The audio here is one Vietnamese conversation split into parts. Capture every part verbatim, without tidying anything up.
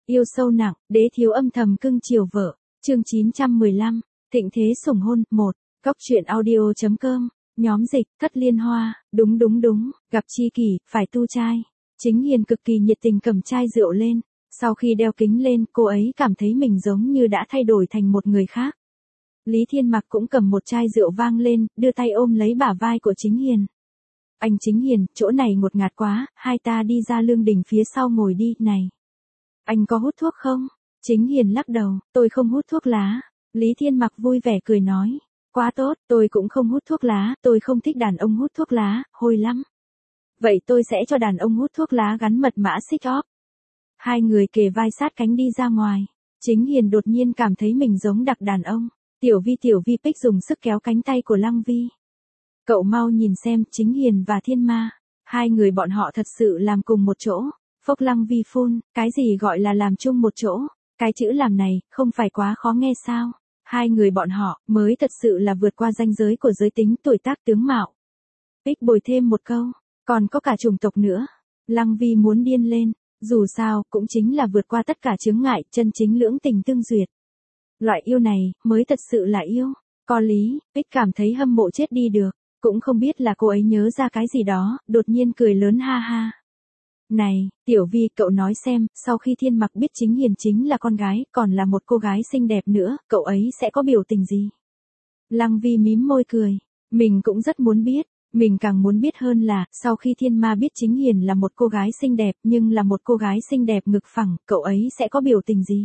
Yêu sâu nặng, đế thiếu âm thầm cưng chiều vợ. Chương chín trăm mười lăm, thịnh thế sủng hôn, một. Góc truyện audio chấm com, nhóm dịch, Thất Liên Hoa, đúng đúng đúng, gặp chi kỷ, phải tu trai. Chính Hiền cực kỳ nhiệt tình cầm chai rượu lên, sau khi đeo kính lên, cô ấy cảm thấy mình giống như đã thay đổi thành một người khác. Lý Thiên Mặc cũng cầm một chai rượu vang lên, đưa tay ôm lấy bả vai của Chính Hiền. Anh Chính Hiền, chỗ này ngột ngạt quá, hai ta đi ra lương đình phía sau ngồi đi, này. Anh có hút thuốc không? Chính Hiền lắc đầu, tôi không hút thuốc lá. Lý Thiên Mặc vui vẻ cười nói, quá tốt, tôi cũng không hút thuốc lá, tôi không thích đàn ông hút thuốc lá, hôi lắm. Vậy tôi sẽ cho đàn ông hút thuốc lá gắn mật mã xích óp. Hai người kề vai sát cánh đi ra ngoài. Chính Hiền đột nhiên cảm thấy mình giống đặc đàn ông. Tiểu Vi Tiểu Vi Pích dùng sức kéo cánh tay của Lăng Vi. Cậu mau nhìn xem, Chính Hiền và Thiên Ma. Hai người bọn họ thật sự làm cùng một chỗ. Phốc Lăng Vi phun, cái gì gọi là làm chung một chỗ? Cái chữ làm này, không phải quá khó nghe sao? Hai người bọn họ, mới thật sự là vượt qua ranh giới của giới tính, tuổi tác, tướng mạo. Pích bồi thêm một câu, còn có cả chủng tộc nữa. Lăng Vi muốn điên lên, dù sao, cũng chính là vượt qua tất cả chướng ngại, chân chính lưỡng tình tương duyệt. Loại yêu này, mới thật sự là yêu. Có lý, Pích cảm thấy hâm mộ chết đi được, cũng không biết là cô ấy nhớ ra cái gì đó, đột nhiên cười lớn ha ha. Này, Tiểu Vi, cậu nói xem, sau khi Thiên Mặc biết Chính Hiền chính là con gái, còn là một cô gái xinh đẹp nữa, cậu ấy sẽ có biểu tình gì? Lăng Vi mím môi cười, mình cũng rất muốn biết, mình càng muốn biết hơn là, sau khi Thiên Ma biết Chính Hiền là một cô gái xinh đẹp, nhưng là một cô gái xinh đẹp ngực phẳng, cậu ấy sẽ có biểu tình gì?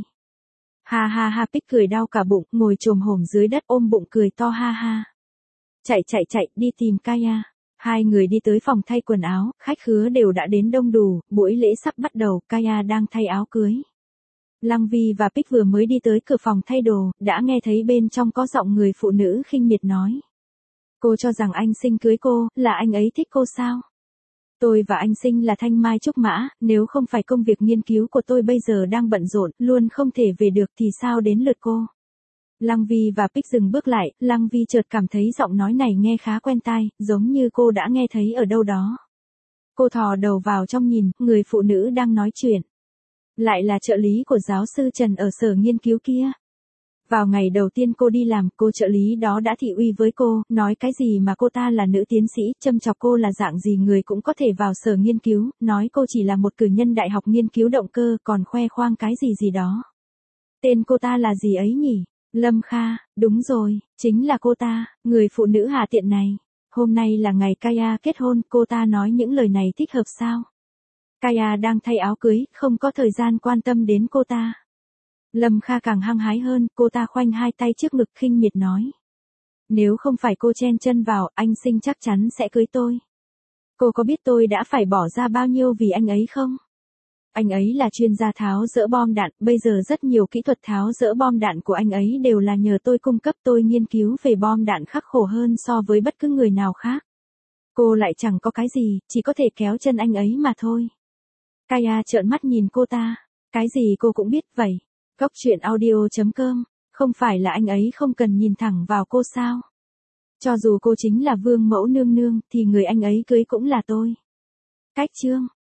Ha ha ha, Pích cười đau cả bụng, ngồi chồm hổm dưới đất ôm bụng cười to ha ha. Chạy chạy chạy, đi tìm Kaya. Hai người đi tới phòng thay quần áo, khách khứa đều đã đến đông đủ, buổi lễ sắp bắt đầu, Kaya đang thay áo cưới. Lăng Vi và Pích vừa mới đi tới cửa phòng thay đồ, đã nghe thấy bên trong có giọng người phụ nữ khinh miệt nói. Cô cho rằng anh Sinh cưới cô, là anh ấy thích cô sao? Tôi và anh Sinh là thanh mai trúc mã, nếu không phải công việc nghiên cứu của tôi bây giờ đang bận rộn, luôn không thể về được thì sao đến lượt cô? Lăng Vi và Pích dừng bước lại, Lăng Vi chợt cảm thấy giọng nói này nghe khá quen tai, giống như cô đã nghe thấy ở đâu đó. Cô thò đầu vào trong nhìn, người phụ nữ đang nói chuyện. Lại là trợ lý của giáo sư Trần ở sở nghiên cứu kia. Vào ngày đầu tiên cô đi làm, cô trợ lý đó đã thị uy với cô, nói cái gì mà cô ta là nữ tiến sĩ, châm chọc cô là dạng gì người cũng có thể vào sở nghiên cứu, nói cô chỉ là một cử nhân đại học nghiên cứu động cơ, còn khoe khoang cái gì gì đó. Tên cô ta là gì ấy nhỉ? Lâm Kha, đúng rồi, chính là cô ta, người phụ nữ hạ tiện này. Hôm nay là ngày Kaya kết hôn, cô ta nói những lời này thích hợp sao? Kaya đang thay áo cưới, không có thời gian quan tâm đến cô ta. Lâm Kha càng hăng hái hơn, cô ta khoanh hai tay trước ngực khinh miệt nói. Nếu không phải cô chen chân vào, anh Sinh chắc chắn sẽ cưới tôi. Cô có biết tôi đã phải bỏ ra bao nhiêu vì anh ấy không? Anh ấy là chuyên gia tháo dỡ bom đạn, bây giờ rất nhiều kỹ thuật tháo dỡ bom đạn của anh ấy đều là nhờ tôi cung cấp, tôi nghiên cứu về bom đạn khắc khổ hơn so với bất cứ người nào khác. Cô lại chẳng có cái gì, chỉ có thể kéo chân anh ấy mà thôi. Kaya trợn mắt nhìn cô ta, cái gì cô cũng biết vậy. Góc truyện audio chấm com, không phải là anh ấy không cần nhìn thẳng vào cô sao? Cho dù cô chính là vương mẫu nương nương, thì người anh ấy cưới cũng là tôi. Cách chương.